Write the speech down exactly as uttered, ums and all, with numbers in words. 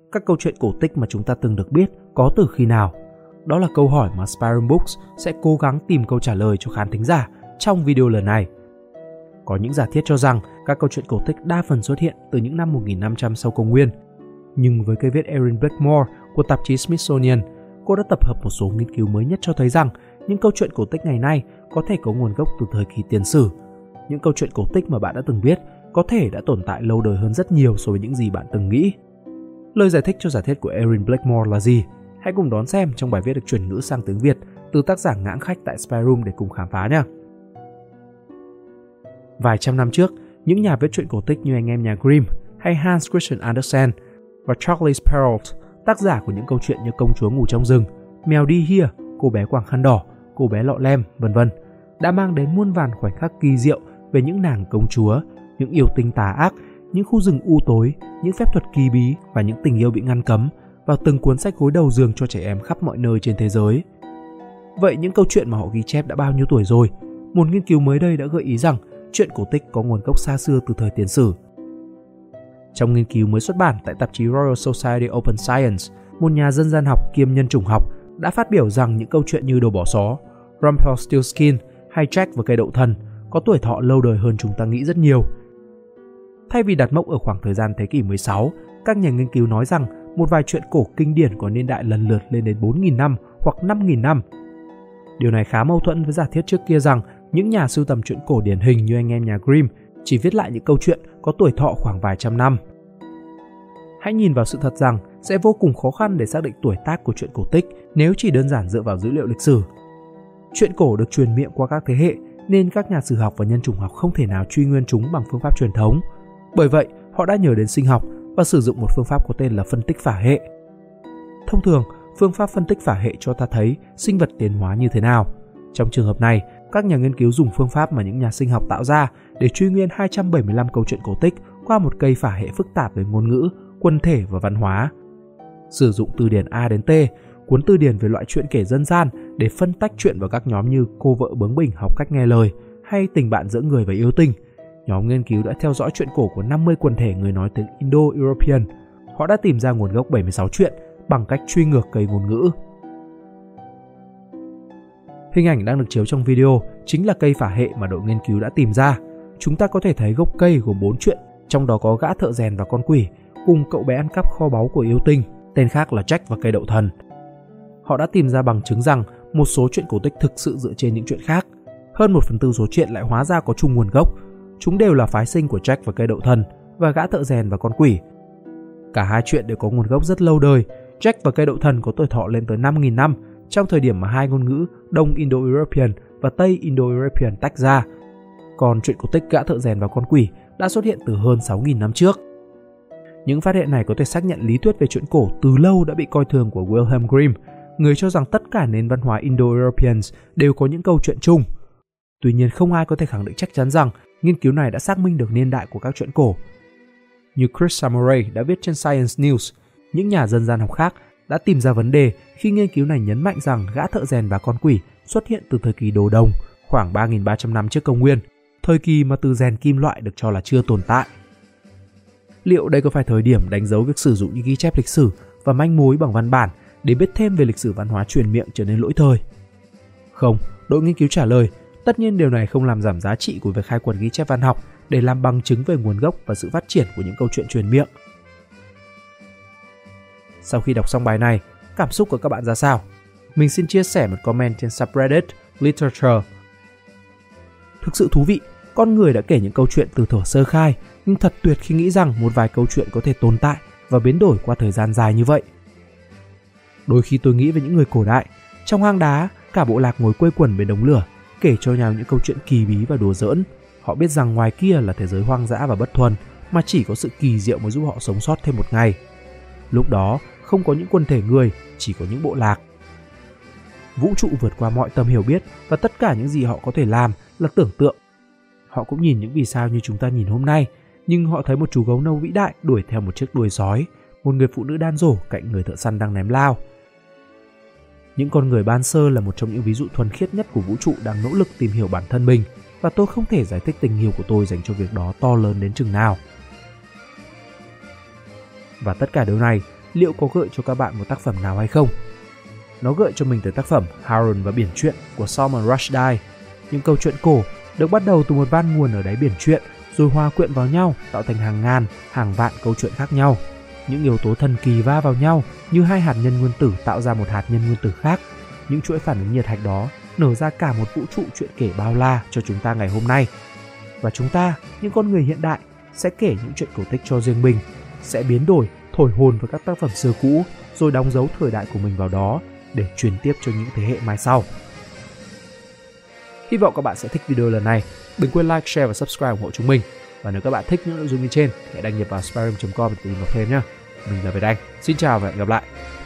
các câu chuyện cổ tích mà chúng ta từng được biết có từ khi nào? Đó là câu hỏi mà Spyroom Books sẽ cố gắng tìm câu trả lời cho khán thính giả trong video lần này. Có những giả thiết cho rằng các câu chuyện cổ tích đa phần xuất hiện từ những năm một nghìn năm trăm sau công nguyên. Nhưng với cây viết Erin Blackmore của tạp chí Smithsonian, cô đã tập hợp một số nghiên cứu mới nhất cho thấy rằng những câu chuyện cổ tích ngày nay có thể có nguồn gốc từ thời kỳ tiền sử. Những câu chuyện cổ tích mà bạn đã từng biết có thể đã tồn tại lâu đời hơn rất nhiều so với những gì bạn từng nghĩ. Lời giải thích cho giả thiết của Erin Blackmore là gì? Hãy cùng đón xem trong bài viết được chuyển ngữ sang tiếng Việt từ tác giả Ngãng Khách tại Spyroom để cùng khám phá nhé. Vài trăm năm trước, những nhà viết truyện cổ tích như anh em nhà Grimm hay Hans Christian Andersen và Charles Perrault, tác giả của những câu chuyện như Công chúa ngủ trong rừng, Mèo đi hia, Cô bé quàng khăn đỏ, Cô bé lọ lem, vân vân, đã mang đến muôn vàn khoảnh khắc kỳ diệu về những nàng công chúa, những yêu tinh tà ác, những khu rừng u tối, những phép thuật kỳ bí và những tình yêu bị ngăn cấm vào từng cuốn sách gối đầu giường cho trẻ em khắp mọi nơi trên thế giới. Vậy những câu chuyện mà họ ghi chép đã bao nhiêu tuổi rồi? Một nghiên cứu mới đây đã gợi ý rằng truyện cổ tích có nguồn gốc xa xưa từ thời tiền sử. Trong nghiên cứu mới xuất bản tại tạp chí Royal Society Open Science, một nhà dân gian học kiêm nhân chủng học đã phát biểu rằng những câu chuyện như Đồ bỏ xó, Rumpelstiltskin hay Jack và cây đậu thần có tuổi thọ lâu đời hơn chúng ta nghĩ rất nhiều. Thay vì đặt mốc ở khoảng thời gian thế kỷ mười sáu, các nhà nghiên cứu nói rằng một vài truyện cổ kinh điển có niên đại lần lượt lên đến bốn nghìn năm hoặc năm nghìn năm. Điều này khá mâu thuẫn với giả thiết trước kia rằng những nhà sưu tầm truyện cổ điển hình như anh em nhà Grimm chỉ viết lại những câu chuyện có tuổi thọ khoảng vài trăm năm. Hãy nhìn vào sự thật rằng sẽ vô cùng khó khăn để xác định tuổi tác của truyện cổ tích nếu chỉ đơn giản dựa vào dữ liệu lịch sử. Truyện cổ được truyền miệng qua các thế hệ nên các nhà sử học và nhân chủng học không thể nào truy nguyên chúng bằng phương pháp truyền thống. Bởi vậy, họ đã nhờ đến sinh học và sử dụng một phương pháp có tên là phân tích phả hệ. Thông thường, phương pháp phân tích phả hệ cho ta thấy sinh vật tiến hóa như thế nào. Trong trường hợp này, các nhà nghiên cứu dùng phương pháp mà những nhà sinh học tạo ra để truy nguyên hai trăm bảy mươi lăm câu chuyện cổ tích qua một cây phả hệ phức tạp về ngôn ngữ, quân thể và văn hóa. Sử dụng từ điển A đến T, cuốn từ điển về loại truyện kể dân gian để phân tách truyện vào các nhóm như Cô vợ bướng bỉnh học cách nghe lời hay Tình bạn giữa người và yêu tinh. Nhóm nghiên cứu đã theo dõi truyện cổ của năm mươi quần thể người nói tiếng Indo-European. Họ đã tìm ra nguồn gốc bảy mươi sáu truyện bằng cách truy ngược cây ngôn ngữ. Hình ảnh đang được chiếu trong video chính là cây phả hệ mà đội nghiên cứu đã tìm ra. Chúng ta có thể thấy gốc cây gồm bốn truyện, trong đó có Gã thợ rèn và con quỷ, cùng cậu bé ăn cắp kho báu của yêu tinh, tên khác là Jack và cây đậu thần. Họ đã tìm ra bằng chứng rằng một số truyện cổ tích thực sự dựa trên những truyện khác. Hơn một phần tư số truyện lại hóa ra có chung nguồn gốc. Chúng đều là phái sinh của Jack và cây đậu thần và Gã thợ rèn và con quỷ. Cả hai truyện đều có nguồn gốc rất lâu đời. Jack và cây đậu thần có tuổi thọ lên tới năm nghìn năm, trong thời điểm mà hai ngôn ngữ Đông Indo-European và Tây Indo-European tách ra. Còn truyện cổ tích Gã thợ rèn và con quỷ đã xuất hiện từ hơn sáu nghìn năm trước. Những phát hiện này có thể xác nhận lý thuyết về truyện cổ từ lâu đã bị coi thường của Wilhelm Grimm, người cho rằng tất cả nền văn hóa Indo-Europeans đều có những câu chuyện chung. Tuy nhiên, không ai có thể khẳng định chắc chắn rằng nghiên cứu này đã xác minh được niên đại của các truyện cổ. Như Chris Samurai đã viết trên Science News, những nhà dân gian học khác đã tìm ra vấn đề khi nghiên cứu này nhấn mạnh rằng Gã thợ rèn và con quỷ xuất hiện từ thời kỳ Đồ Đồng, khoảng ba nghìn ba trăm năm trước công nguyên, thời kỳ mà từ rèn kim loại được cho là chưa tồn tại. Liệu đây có phải thời điểm đánh dấu việc sử dụng những ghi chép lịch sử và manh mối bằng văn bản để biết thêm về lịch sử văn hóa truyền miệng trở nên lỗi thời? Không, đội nghiên cứu trả lời, tất nhiên điều này không làm giảm giá trị của việc khai quật ghi chép văn học để làm bằng chứng về nguồn gốc và sự phát triển của những câu chuyện truyền miệng. Sau khi đọc xong bài này, cảm xúc của các bạn ra sao? Mình xin chia sẻ một comment trên subreddit Literature. Thực sự thú vị, con người đã kể những câu chuyện từ thuở sơ khai, nhưng thật tuyệt khi nghĩ rằng một vài câu chuyện có thể tồn tại và biến đổi qua thời gian dài như vậy. Đôi khi tôi nghĩ về những người cổ đại, trong hang đá, cả bộ lạc ngồi quây quần bên đống lửa, kể cho nhau những câu chuyện kỳ bí và đùa giỡn. Họ biết rằng ngoài kia là thế giới hoang dã và bất thuần, mà chỉ có sự kỳ diệu mới giúp họ sống sót thêm một ngày. Lúc đó, không có những quần thể người, chỉ có những bộ lạc. Vũ trụ vượt qua mọi tầm hiểu biết và tất cả những gì họ có thể làm là tưởng tượng. Họ cũng nhìn những vì sao như chúng ta nhìn hôm nay, nhưng họ thấy một chú gấu nâu vĩ đại đuổi theo một chiếc đuôi sói, một người phụ nữ đan rổ cạnh người thợ săn đang ném lao. Những con người ban sơ là một trong những ví dụ thuần khiết nhất của vũ trụ đang nỗ lực tìm hiểu bản thân mình, và tôi không thể giải thích tình yêu của tôi dành cho việc đó to lớn đến chừng nào. Và tất cả điều này liệu có gợi cho các bạn một tác phẩm nào hay không. Nó gợi cho mình từ tác phẩm Haroun và Biển Truyện của Salman Rushdie. Những câu chuyện cổ được bắt đầu từ một van nguồn ở đáy biển truyện, rồi hòa quyện vào nhau tạo thành hàng ngàn, hàng vạn câu chuyện khác nhau. Những yếu tố thần kỳ va vào nhau như hai hạt nhân nguyên tử tạo ra một hạt nhân nguyên tử khác. Những chuỗi phản ứng nhiệt hạch đó nở ra cả một vũ trụ chuyện kể bao la cho chúng ta ngày hôm nay. Và chúng ta, những con người hiện đại, sẽ kể những chuyện cổ tích cho riêng mình, sẽ biến đổi, thổi hồn với các tác phẩm xưa cũ, rồi đóng dấu thời đại của mình vào đó để truyền tiếp cho những thế hệ mai sau. Hy vọng các bạn sẽ thích video lần này. Đừng quên like, share và subscribe ủng hộ chúng mình. Và nếu các bạn thích những nội dung như trên, hãy đăng nhập vào spyroom chấm com để tìm đọc thêm nhé. Mình là Việt Anh. Xin chào và hẹn gặp lại.